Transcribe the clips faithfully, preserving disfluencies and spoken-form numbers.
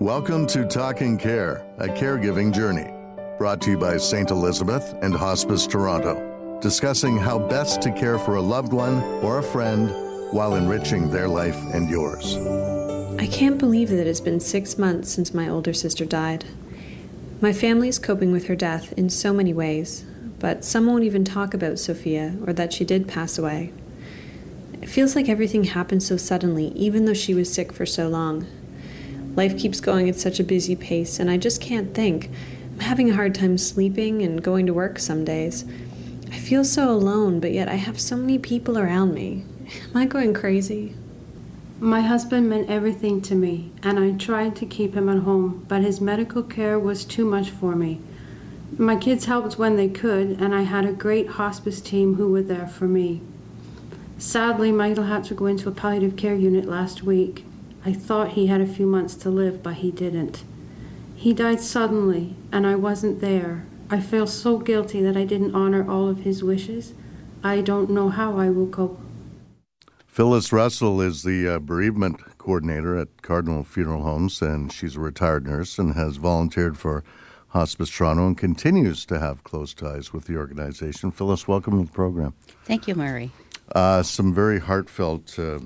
Welcome to Talking Care, a caregiving journey, brought to you by Saint Elizabeth and Hospice Toronto, discussing how best to care for a loved one or a friend while enriching their life and yours. I can't believe that it has been six months since my older sister died. My family is coping with her death in so many ways, but some won't even talk about Sophia or that she did pass away. It feels like everything happened so suddenly, even though she was sick for so long. Life keeps going at such a busy pace, and I just can't think. I'm having a hard time sleeping and going to work some days. I feel so alone, but yet I have so many people around me. Am I going crazy? My husband meant everything to me, and I tried to keep him at home, but his medical care was too much for me. My kids helped when they could, and I had a great hospice team who were there for me. Sadly, Michael had to go into a palliative care unit last week. I thought he had a few months to live, but he didn't. He died suddenly, and I wasn't there. I feel so guilty that I didn't honor all of his wishes. I don't know how I will cope. Phyllis Russell is the uh, bereavement coordinator at Cardinal Funeral Homes, and she's a retired nurse and has volunteered for Hospice Toronto and continues to have close ties with the organization. Phyllis, welcome to the program. Thank you, Murray. Uh, some very heartfelt uh,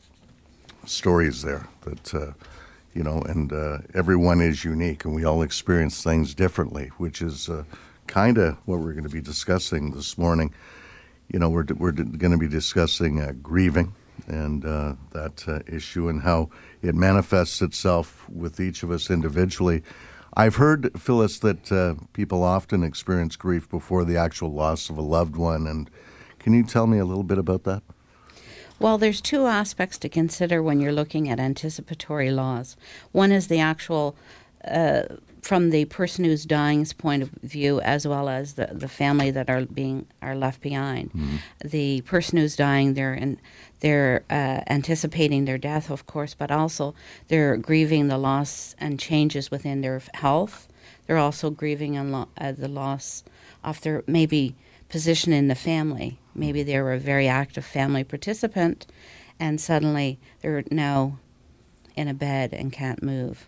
stories there that, uh, you know, and uh, everyone is unique and we all experience things differently, which is uh, kind of what we're going to be discussing this morning. You know, we're, we're going to be discussing uh, grieving and uh, that uh, issue and how it manifests itself with each of us individually. I've heard, Phyllis, that uh, people often experience grief before the actual loss of a loved one. And can you tell me a little bit about that? Well, there's two aspects to consider when you're looking at anticipatory loss. One is the actual, uh, from the person who's dying's point of view, as well as the, the family that are being are left behind. Mm-hmm. The person who's dying, they're in, they're uh, anticipating their death, of course, but also they're grieving the loss and changes within their health. They're also grieving on lo- uh, the loss of their maybe position in the family. Maybe they were a very active family participant, and suddenly they're now in a bed and can't move.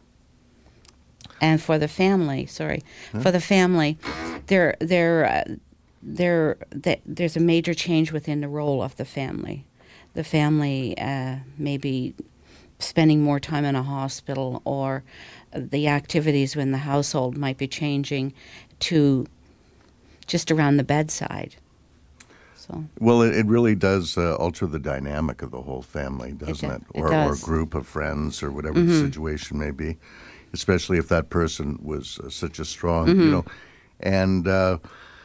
And for the family, sorry, huh? for the family, there, there, uh, there, th- there's a major change within the role of the family. The family uh, maybe spending more time in a hospital, or the activities in the household might be changing to just around the bedside. So. Well, it, it really does uh, alter the dynamic of the whole family, doesn't it? It, or, it does. or group of friends, or whatever Mm-hmm. the situation may be, especially if that person was uh, such a strong, mm-hmm. you know. And uh,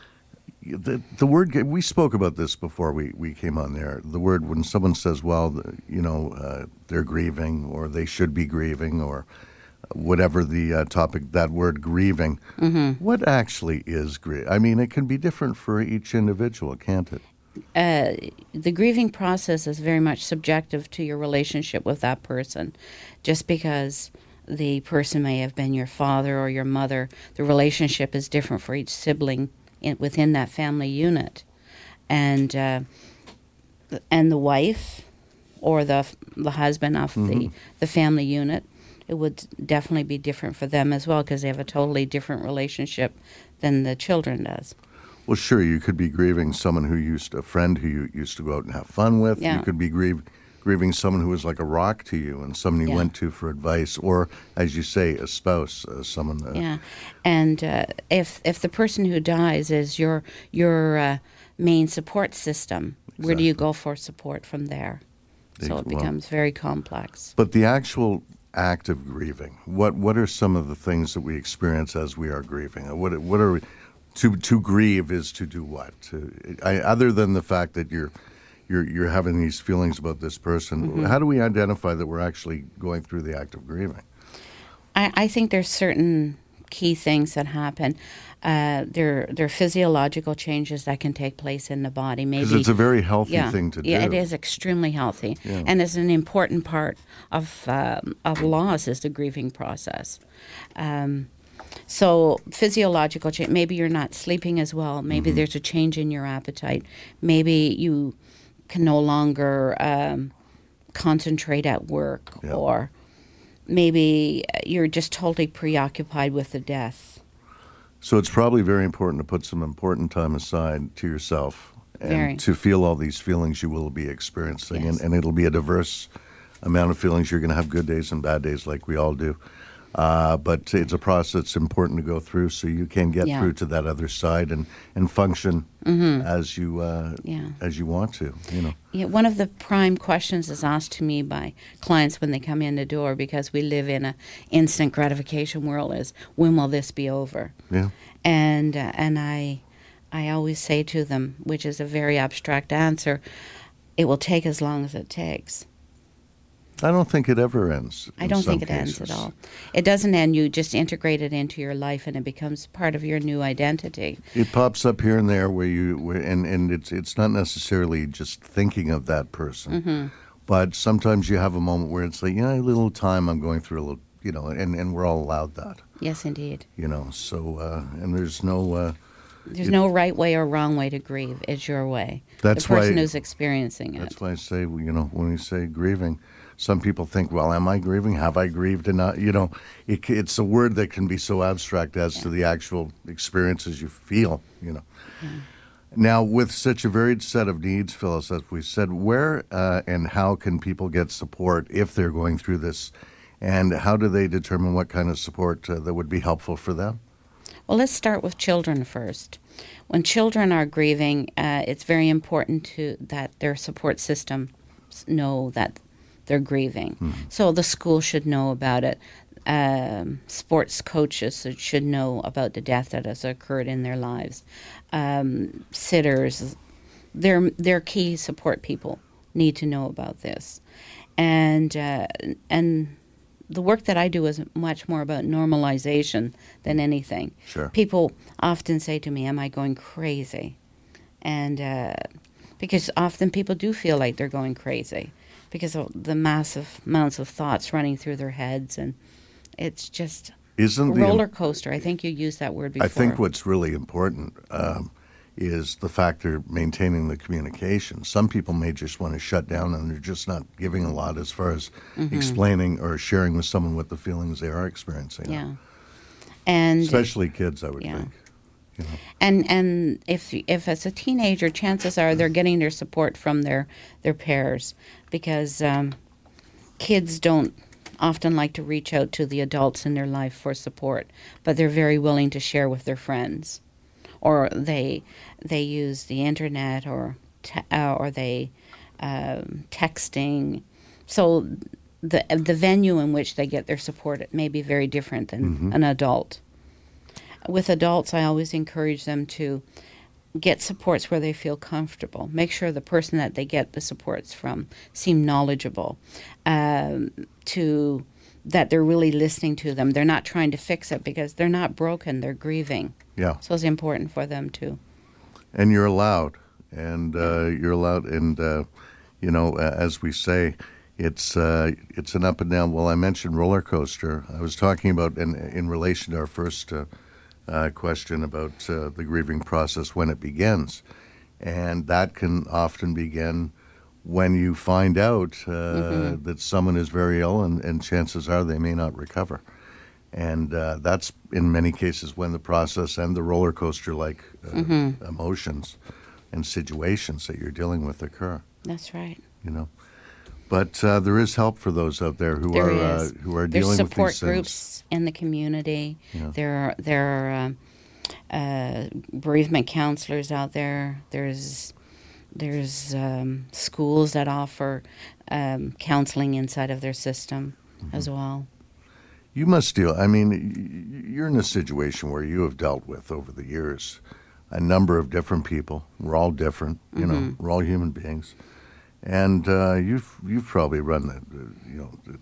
the the word, we spoke about this before we, we came on there. The word, when someone says, well, you know, uh, they're grieving, or they should be grieving, or whatever the uh, topic, that word grieving, mm-hmm. what actually is grief? I mean, it can be different for each individual, can't it? Uh, the grieving process is very much subjective to your relationship with that person. Just because the person may have been your father or your mother, the relationship is different for each sibling in, within that family unit. And uh, and the wife or the the husband of mm-hmm. the, the family unit, it would definitely be different for them as well, because they have a totally different relationship than the children does. Well, sure, you could be grieving someone who used, a friend who you used to go out and have fun with. Yeah. You could be grieve, grieving someone who was like a rock to you and someone you yeah. went to for advice, or, as you say, a spouse, uh, someone. Uh, yeah, and uh, if if the person who dies is your your uh, main support system, exactly. where do you go for support from there? So it becomes well, very complex. But the actual act of grieving, what what are some of the things that we experience as we are grieving? What what are we? To to grieve is to do what? To, I, other than the fact that you're you're you're having these feelings about this person, mm-hmm. how do we identify that we're actually going through the act of grieving? I, I think there's certain key things that happen. Uh, there there are physiological changes that can take place in the body. Maybe because it's a very healthy yeah, thing to do. Yeah, it is extremely healthy, yeah. and it's an important part of um, of loss is the grieving process. Um, So physiological change, maybe you're not sleeping as well. Maybe mm-hmm. there's a change in your appetite. Maybe you can no longer um, concentrate at work, yeah. or maybe you're just totally preoccupied with the death. So it's probably very important to put some important time aside to yourself and Very. to feel all these feelings you will be experiencing. Yes. And, and it'll be a diverse amount of feelings. You're going to have good days and bad days like we all do. Uh, but it's a process that's important to go through so you can get Yeah. through to that other side and, and function Mm-hmm. as you uh, Yeah. as you want to, you know. Yeah, one of the prime questions is asked to me by clients when they come in the door, because we live in a instant gratification world, is when will this be over? Yeah. And uh, and I I always say to them, which is a very abstract answer, it will take as long as it takes. I don't think it ever ends. I in don't some think it ends at cases. all. It doesn't end. You just integrate it into your life, and it becomes part of your new identity. It pops up here and there where you where, and and it's it's not necessarily just thinking of that person, Mm-hmm. but sometimes you have a moment where it's like, yeah, a little time I'm going through a little, you know, and, and we're all allowed that, Yes, indeed. you know. So uh, and there's no uh, There's It- no right way or wrong way to grieve. It's your way. That's the person why- who's experiencing it. that's why I say, you know, when we say grieving, some people think, well, am I grieving? Have I grieved enough? You know, it, c- it's a word that can be so abstract as to the actual experiences you feel, you know. Now, with such a varied set of needs, Phyllis, as we said, where uh, and how can people get support if they're going through this? And how do they determine what kind of support uh, that would be helpful for them? Well, let's start with children first. When children are grieving, uh, it's very important to that their support system s- know that they're grieving. So the school should know about it. Um, sports coaches should know about the death that has occurred in their lives. Um, sitters, their their key support people need to know about this, and uh, and the work that I do is much more about normalization than anything. Sure. People often say to me, "Am I going crazy?" And uh, because often people do feel like they're going crazy because of the massive amounts of thoughts running through their heads, and it's just a Isn't the roller coaster. I think you used that word before. I think what's really important um, is the fact they're maintaining the communication. Some people may just want to shut down and they're just not giving a lot as far as Mm-hmm. explaining or sharing with someone what the feelings they are experiencing. Yeah, and Especially kids, I would Yeah. think. You know. and and if if as a teenager, chances are they're getting their support from their their peers, because um, kids don't often like to reach out to the adults in their life for support, but they're very willing to share with their friends, or they they use the internet, or te- uh, or they um, texting. So the the venue in which they get their support may be very different than an adult. With adults, I always encourage them to get supports where they feel comfortable. Make sure the person that they get the supports from seem knowledgeable, um, to that they're really listening to them. They're not trying to fix it, because they're not broken, they're grieving. Yeah. So it's important for them to. And you're allowed. And uh, you're allowed. And, uh, you know, uh, as we say, it's uh, it's an up and down. Well, I mentioned roller coaster. I was talking about, in, in relation to our first uh, uh, question about uh, the grieving process, when it begins. And that can often begin when you find out uh, Mm-hmm. that someone is very ill, and, and chances are they may not recover. And uh, that's, in many cases, when the process and the roller coaster-like uh, Mm-hmm. emotions and situations that you're dealing with occur, That's right. you know. But uh, there is help for those out there who There are uh, is. who are There's dealing with support these things. groups in the community. Yeah. There are there are um, uh, bereavement counselors out there. There's there's um, schools that offer um, counseling inside of their system Mm-hmm. as well. You must deal. I mean, y- you're in a situation where you have dealt with over the years a number of different people. We're all different, you know. Mm-hmm. We're all human beings, and uh, you've you've probably run the, the you know the,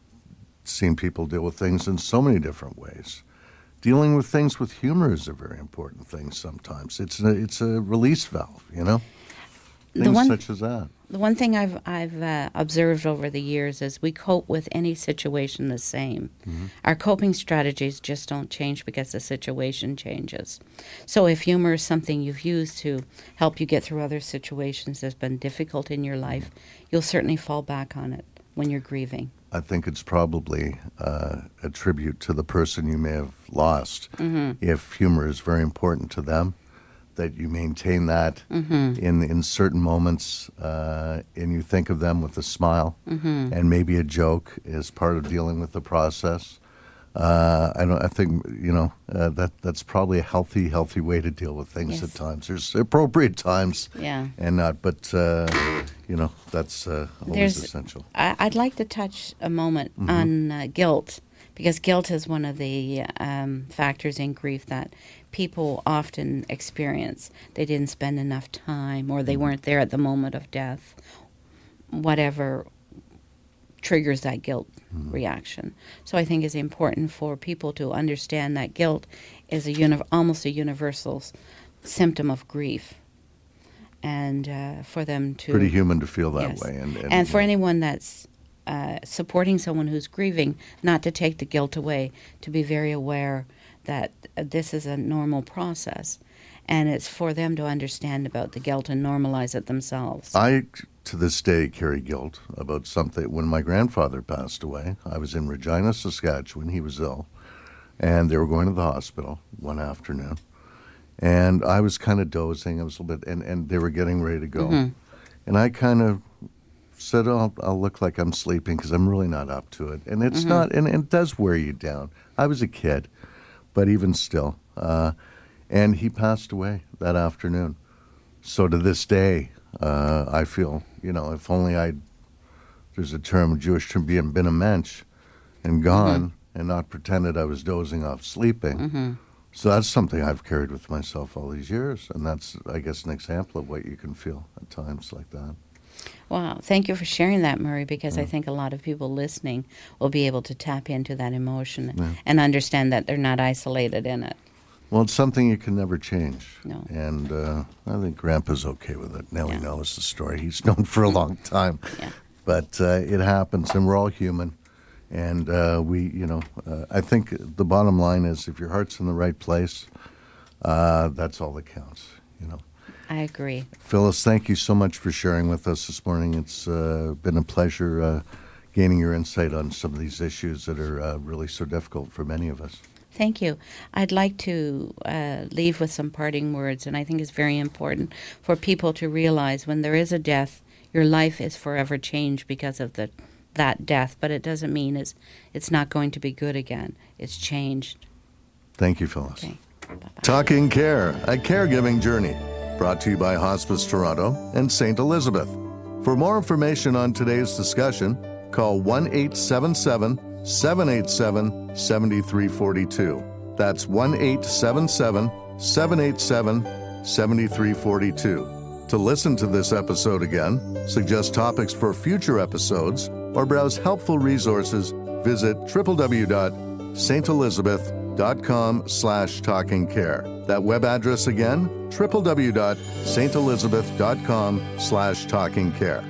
seen people deal with things in so many different ways. Dealing with things with humor is a very important thing. Sometimes it's a, it's a release valve, you know. The Things one- such as that. The one thing I've I've uh, observed over the years is we cope with any situation the same. Our coping strategies just don't change because the situation changes. So if humor is something you've used to help you get through other situations that's been difficult in your life, you'll certainly fall back on it when you're grieving. I think it's probably uh, a tribute to the person you may have lost. Mm-hmm. If humor is very important to them, that you maintain that mm-hmm. in in certain moments, uh, and you think of them with a smile mm-hmm. and maybe a joke as part of dealing with the process. Uh, I don't. I think you know uh, that that's probably a healthy, healthy way to deal with things yes. at times. There's appropriate times, yeah. and not. But uh, you know that's uh, always There's, essential. I, I'd like to touch a moment mm-hmm. on uh, guilt, because guilt is one of the um, factors in grief that people often experience. They didn't spend enough time, or they weren't there at the moment of death. Whatever triggers that guilt mm-hmm. reaction. So I think it's important for people to understand that guilt is a uni- almost a universal s- symptom of grief, and uh, for them to Pretty human to feel that yes. way. And, and, and for yeah. anyone that's uh, supporting someone who's grieving, not to take the guilt away, to be very aware that uh, this is a normal process, and it's for them to understand about the guilt and normalize it themselves. I, to this day, carry guilt about something. When my grandfather passed away, I was in Regina, Saskatchewan. He was ill, and they were going to the hospital one afternoon, and I was kind of dozing. I was a little bit, and, and they were getting ready to go, mm-hmm. and I kind of said, oh, I'll, I'll look like I'm sleeping because I'm really not up to it, and it's mm-hmm. not, and, and it does wear you down. I was a kid, but even still, uh, and he passed away that afternoon. So to this day, uh, I feel, you know, if only I'd, there's a term, Jewish term, being been a mensch and gone mm-hmm. and not pretended I was dozing off sleeping. Mm-hmm. So that's something I've carried with myself all these years. And that's, I guess, an example of what you can feel at times like that. Wow. Thank you for sharing that, Murray, because yeah. I think a lot of people listening will be able to tap into that emotion yeah. and understand that they're not isolated in it. Well, it's something you can never change. No. And uh, I think Grandpa's okay with it. Nellie yeah. knows the story. He's known for a long time. Yeah. But uh, it happens, and we're all human. And uh, we, you know, uh, I think the bottom line is if your heart's in the right place, uh, that's all that counts, you know. I agree. Phyllis, thank you so much for sharing with us this morning. It's uh, been a pleasure uh, gaining your insight on some of these issues that are uh, really so difficult for many of us. Thank you. I'd like to uh, leave with some parting words, and I think it's very important for people to realize when there is a death, your life is forever changed because of the that death, but it doesn't mean it's, it's not going to be good again. It's changed. Thank you, Phyllis. Okay. Bye-bye. Talking Care, a caregiving journey, brought to you by Hospice Toronto and Saint Elizabeth. For more information on today's discussion, call one eight seven seven, seven eight seven, seven three four two. That's one eight seven seven, seven eight seven, seven three four two. To listen to this episode again, suggest topics for future episodes, or browse helpful resources, visit w w w dot st elizabeth dot com slash talking care. That web address again, w w w dot st elizabeth dot com slash talking care.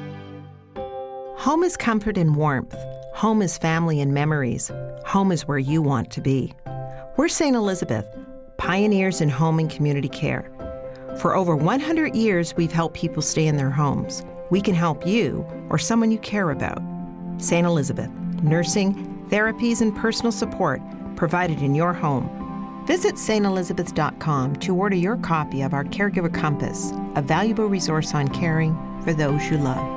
Home is comfort and warmth. Home is family and memories. Home is where you want to be. We're Saint Elizabeth, pioneers in home and community care. For over one hundred years, we've helped people stay in their homes. We can help you or someone you care about. Saint Elizabeth, nursing, therapies, and personal support provided in your home. Visit st elizabeth dot com to order your copy of our Caregiver Compass, a valuable resource on caring for those you love.